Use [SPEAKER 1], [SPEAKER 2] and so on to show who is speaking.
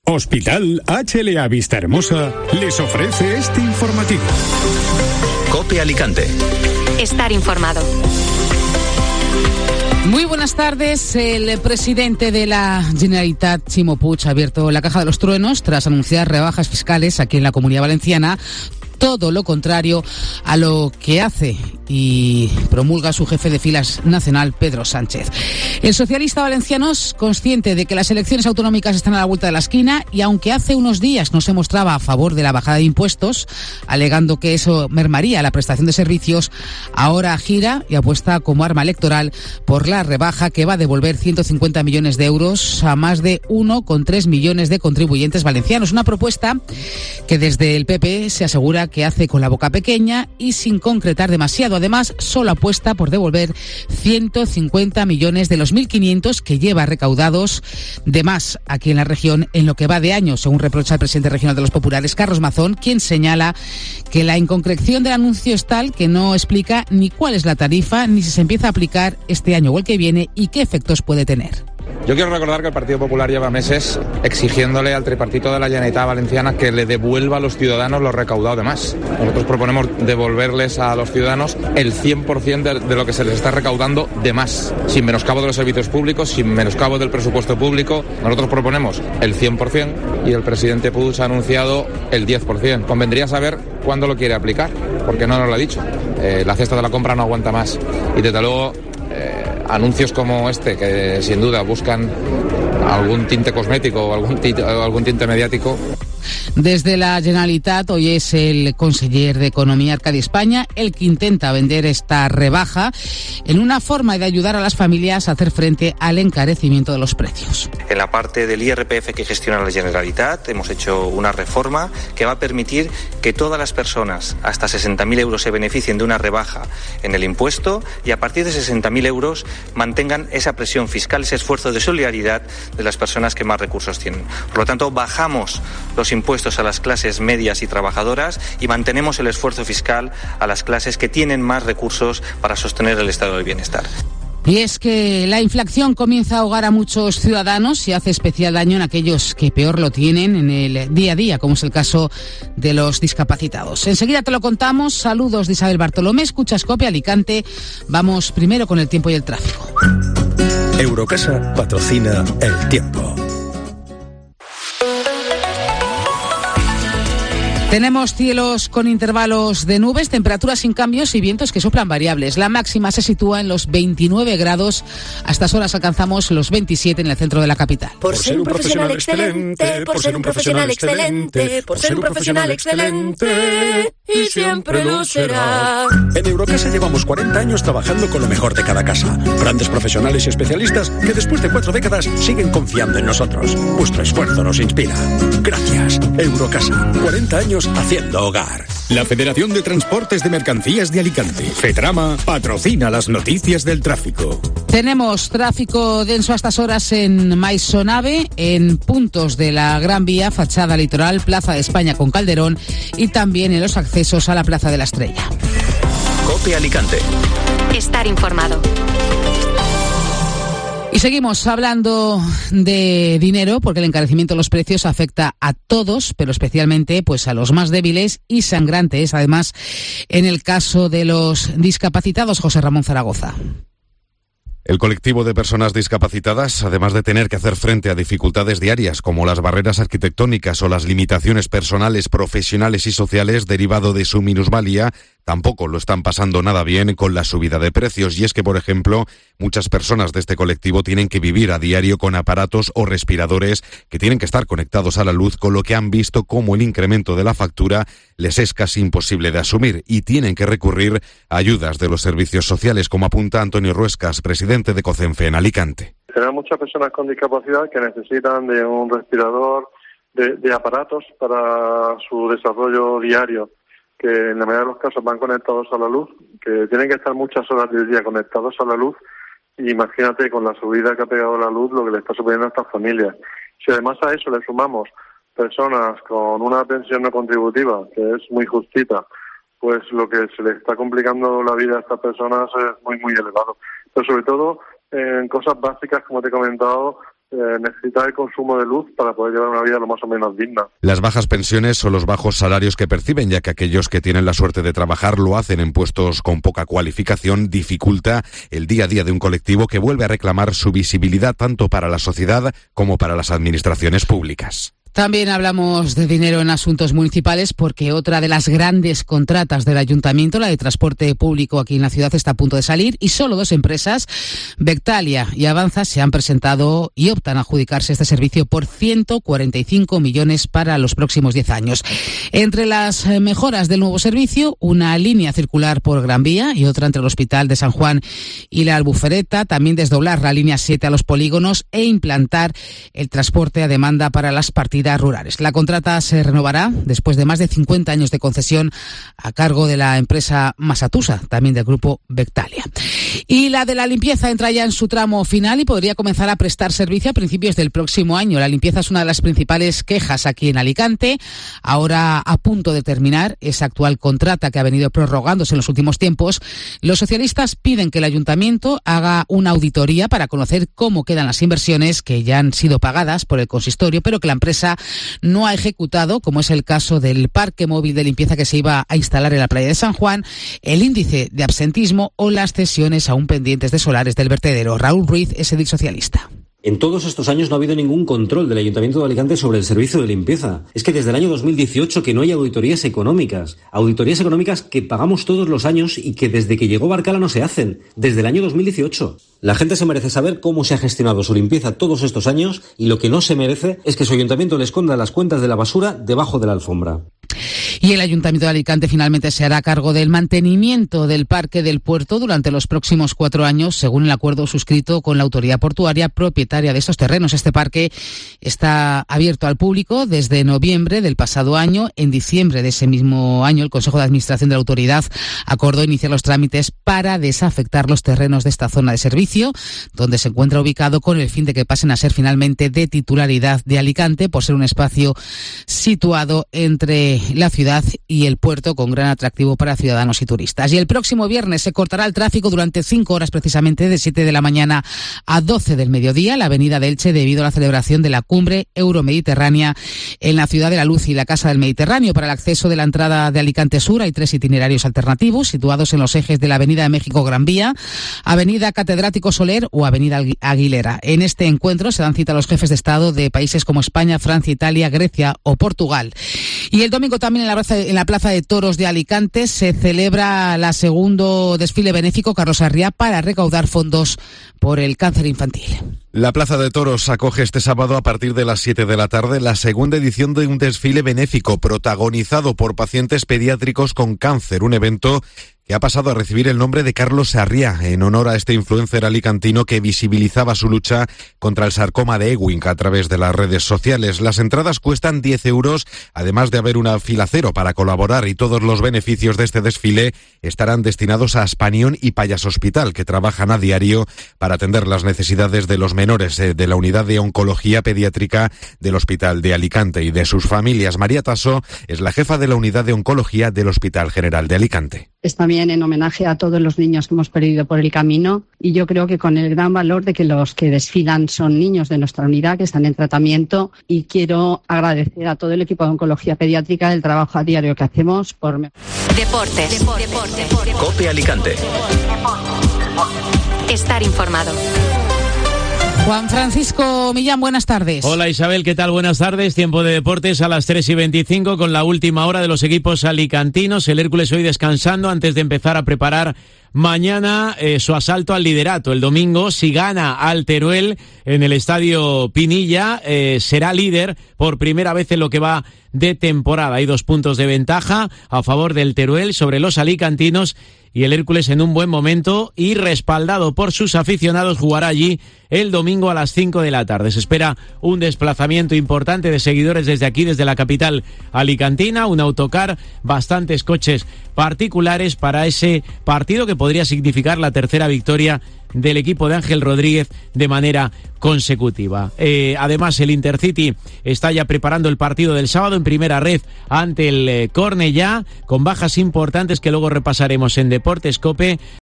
[SPEAKER 1] Hospital HLA Vista Hermosa les ofrece este informativo.
[SPEAKER 2] COPE Alicante.
[SPEAKER 3] Estar informado.
[SPEAKER 4] Muy buenas tardes. El presidente de la Generalitat, Ximo Puig, ha abierto la caja de los truenos tras anunciar rebajas fiscales aquí en la Comunidad Valenciana. Todo lo contrario a lo que hace y promulga su jefe de filas nacional, Pedro Sánchez. El socialista valenciano es consciente de que las elecciones autonómicas están a la vuelta de la esquina y aunque hace unos días no se mostraba a favor de la bajada de impuestos, alegando que eso mermaría la prestación de servicios, ahora gira y apuesta como arma electoral por la rebaja que va a devolver 150 millones de euros a más de 1,3 millones de contribuyentes valencianos. Una propuesta que desde el PP se asegura que hace con la boca pequeña y sin concretar demasiado. Además, solo apuesta por devolver 150 millones de los 1.500 que lleva recaudados de más aquí en la región en lo que va de año, según reprocha el presidente regional de los populares, Carlos Mazón, quien señala que la inconcreción del anuncio es tal que no explica ni cuál es la tarifa, ni si se empieza a aplicar este año o el que viene y qué efectos puede tener.
[SPEAKER 5] Yo quiero recordar que el Partido Popular lleva meses exigiéndole al tripartito de la Generalitat Valenciana que le devuelva a los ciudadanos lo recaudado de más. Nosotros proponemos devolverles a los ciudadanos el 100% de lo que se les está recaudando de más, sin menoscabo de los servicios públicos, sin menoscabo del presupuesto público. Nosotros proponemos el 100% y el presidente Puig ha anunciado el 10%. Convendría saber cuándo lo quiere aplicar, porque no nos lo ha dicho. La cesta de la compra no aguanta más y desde luego anuncios como este, que sin duda buscan algún tinte cosmético o algún tinte mediático.
[SPEAKER 4] Desde la Generalitat, hoy es el conseller de Economía, Arcadi España, el que intenta vender esta rebaja en una forma de ayudar a las familias a hacer frente al encarecimiento de los precios.
[SPEAKER 6] En la parte del IRPF que gestiona la Generalitat hemos hecho una reforma que va a permitir que todas las personas hasta 60.000 euros se beneficien de una rebaja en el impuesto y a partir de 60.000 euros mantengan esa presión fiscal, ese esfuerzo de solidaridad de las personas que más recursos tienen. Por lo tanto, bajamos los impuestos a las clases medias y trabajadoras y mantenemos el esfuerzo fiscal a las clases que tienen más recursos para sostener el estado del bienestar.
[SPEAKER 4] Y es que la inflación comienza a ahogar a muchos ciudadanos y hace especial daño en aquellos que peor lo tienen en el día a día, como es el caso de los discapacitados. Enseguida te lo contamos. Saludos de Isabel Bartolomé. Escuchas COPE Alicante. Vamos primero con el tiempo y el tráfico.
[SPEAKER 2] Eurocasa patrocina el tiempo.
[SPEAKER 4] Tenemos cielos con intervalos de nubes, temperaturas sin cambios y vientos que soplan variables. La máxima se sitúa en los 29 grados. A estas horas alcanzamos los 27 en el centro de la capital.
[SPEAKER 7] Por ser un profesional excelente, por ser un profesional excelente, por ser un profesional excelente, y siempre lo será.
[SPEAKER 8] En Eurocasa llevamos 40 años trabajando con lo mejor de cada casa. Grandes profesionales y especialistas que después de 4 décadas siguen confiando en nosotros. Vuestro esfuerzo nos inspira. Gracias. Eurocasa. 40 años haciendo hogar.
[SPEAKER 1] La Federación de Transportes de Mercancías de Alicante, FETRAMA, patrocina las noticias del tráfico.
[SPEAKER 4] Tenemos tráfico denso a estas horas en Maisonave, en puntos de la Gran Vía, fachada litoral, Plaza de España con Calderón y también en los accesos a la Plaza de la Estrella.
[SPEAKER 2] COPE Alicante.
[SPEAKER 3] Estar informado.
[SPEAKER 4] Y seguimos hablando de dinero porque el encarecimiento de los precios afecta a todos, pero especialmente pues a los más débiles y sangrantes, además en el caso de los discapacitados. José Ramón Zaragoza.
[SPEAKER 9] El colectivo de personas discapacitadas, además de tener que hacer frente a dificultades diarias como las barreras arquitectónicas o las limitaciones personales, profesionales y sociales derivado de su minusvalía, tampoco lo están pasando nada bien con la subida de precios. Y es que, por ejemplo, muchas personas de este colectivo tienen que vivir a diario con aparatos o respiradores que tienen que estar conectados a la luz, con lo que han visto cómo el incremento de la factura les es casi imposible de asumir y tienen que recurrir a ayudas de los servicios sociales, como apunta Antonio Ruescas, presidente de COCENFE en Alicante.
[SPEAKER 10] Tenemos muchas personas con discapacidad que necesitan de un respirador, de aparatos para su desarrollo diario, que en la mayoría de los casos van conectados a la luz, que tienen que estar muchas horas del día conectados a la luz, y imagínate con la subida que ha pegado la luz lo que le está suponiendo a estas familias. Si además a eso le sumamos personas con una pensión no contributiva, que es muy justita, pues lo que se le está complicando la vida a estas personas es muy, muy elevado. Pero sobre todo en cosas básicas, como te he comentado, necesitar el consumo de luz para poder llevar una vida lo más o menos digna.
[SPEAKER 9] Las bajas pensiones o los bajos salarios que perciben, ya que aquellos que tienen la suerte de trabajar lo hacen en puestos con poca cualificación, dificulta el día a día de un colectivo que vuelve a reclamar su visibilidad tanto para la sociedad como para las administraciones públicas.
[SPEAKER 4] También hablamos de dinero en asuntos municipales porque otra de las grandes contratas del ayuntamiento, la de transporte público aquí en la ciudad, está a punto de salir y solo 2 empresas, Bectalia y Avanza, se han presentado y optan a adjudicarse este servicio por 145 millones para los próximos 10 años. Entre las mejoras del nuevo servicio, una línea circular por Gran Vía y otra entre el Hospital de San Juan y la Albufereta, también desdoblar la línea 7 a los polígonos e implantar el transporte a demanda para las partidas rurales. La contrata se renovará después de más de 50 años de concesión a cargo de la empresa Masatusa, también del grupo Bectalia. Y la de la limpieza entra ya en su tramo final y podría comenzar a prestar servicio a principios del próximo año. La limpieza es una de las principales quejas aquí en Alicante. Ahora a punto de terminar esa actual contrata que ha venido prorrogándose en los últimos tiempos. Los socialistas piden que el ayuntamiento haga una auditoría para conocer cómo quedan las inversiones que ya han sido pagadas por el consistorio, pero que la empresa no ha ejecutado, como es el caso del parque móvil de limpieza que se iba a instalar en la playa de San Juan, el índice de absentismo o las cesiones aún pendientes de solares del vertedero. Raúl Ruiz es edil socialista.
[SPEAKER 11] En todos estos años no ha habido ningún control del Ayuntamiento de Alicante sobre el servicio de limpieza. Es que desde el año 2018 que no hay auditorías económicas que pagamos todos los años y que desde que llegó Barcala no se hacen, desde el año 2018. La gente se merece saber cómo se ha gestionado su limpieza todos estos años y lo que no se merece es que su ayuntamiento le esconda las cuentas de la basura debajo de la alfombra.
[SPEAKER 4] Y el Ayuntamiento de Alicante finalmente se hará cargo del mantenimiento del Parque del Puerto durante los próximos 4 años, según el acuerdo suscrito con la autoridad portuaria propietaria de estos terrenos. Este parque está abierto al público desde noviembre del pasado año. En diciembre de ese mismo año, el Consejo de Administración de la autoridad acordó iniciar los trámites para desafectar los terrenos de esta zona de servicio, donde se encuentra ubicado, con el fin de que pasen a ser finalmente de titularidad de Alicante, por ser un espacio situado entre la ciudad y el puerto, con gran atractivo para ciudadanos y turistas. Y el próximo viernes se cortará el tráfico durante 5 horas precisamente, de 7 de la mañana a 12 del mediodía, la avenida de Elche, debido a la celebración de la cumbre euromediterránea en la Ciudad de la Luz y la Casa del Mediterráneo. Para el acceso de la entrada de Alicante Sur hay 3 itinerarios alternativos situados en los ejes de la Avenida de México Gran Vía, Avenida Catedrático Soler o Avenida Aguilera. En este encuentro se dan cita a los jefes de Estado de países como España, Francia, Italia, Grecia o Portugal. Y el domingo también en la Plaza de Toros de Alicante se celebra el segundo desfile benéfico Carlos Sarriá para recaudar fondos por el cáncer infantil.
[SPEAKER 9] La Plaza de Toros acoge este sábado a partir de las 7 de la tarde la segunda edición de un desfile benéfico protagonizado por pacientes pediátricos con cáncer, un evento que ha pasado a recibir el nombre de Carlos Sarriá, en honor a este influencer alicantino que visibilizaba su lucha contra el sarcoma de Ewing a través de las redes sociales. Las entradas cuestan 10 euros, además de haber una fila cero para colaborar, y todos los beneficios de este desfile estarán destinados a Aspanión y Payas Hospital, que trabajan a diario para atender las necesidades de los menores de la unidad de oncología pediátrica del Hospital de Alicante y de sus familias. María Tasso es la jefa de la unidad de oncología del Hospital General de Alicante.
[SPEAKER 12] Es también en homenaje a todos los niños que hemos perdido por el camino, y yo creo que con el gran valor de que los que desfilan son niños de nuestra unidad que están en tratamiento, y quiero agradecer a todo el equipo de oncología pediátrica el trabajo a diario que hacemos por...
[SPEAKER 3] Deportes.
[SPEAKER 2] COPE Alicante.
[SPEAKER 3] Estar informado.
[SPEAKER 4] Juan Francisco Millán, buenas tardes.
[SPEAKER 13] Hola Isabel, ¿qué tal? Buenas tardes. Tiempo de deportes a las 3:25 con la última hora de los equipos alicantinos. El Hércules hoy descansando antes de empezar a preparar mañana su asalto al liderato. El domingo, si gana al Teruel en el Estadio Pinilla, será líder por primera vez en lo que va de temporada. Hay 2 puntos de ventaja a favor del Teruel sobre los alicantinos, y el Hércules en un buen momento y respaldado por sus aficionados jugará allí el domingo a las 5 de la tarde. Se espera un desplazamiento importante de seguidores desde aquí, desde la capital alicantina, un autocar, bastantes coches particulares para ese partido que podría significar la tercera victoria del equipo de Ángel Rodríguez de manera consecutiva. Además, el Intercity está ya preparando el partido del sábado en primera red ante el Cornellá, con bajas importantes que luego repasaremos en Deportes COPE.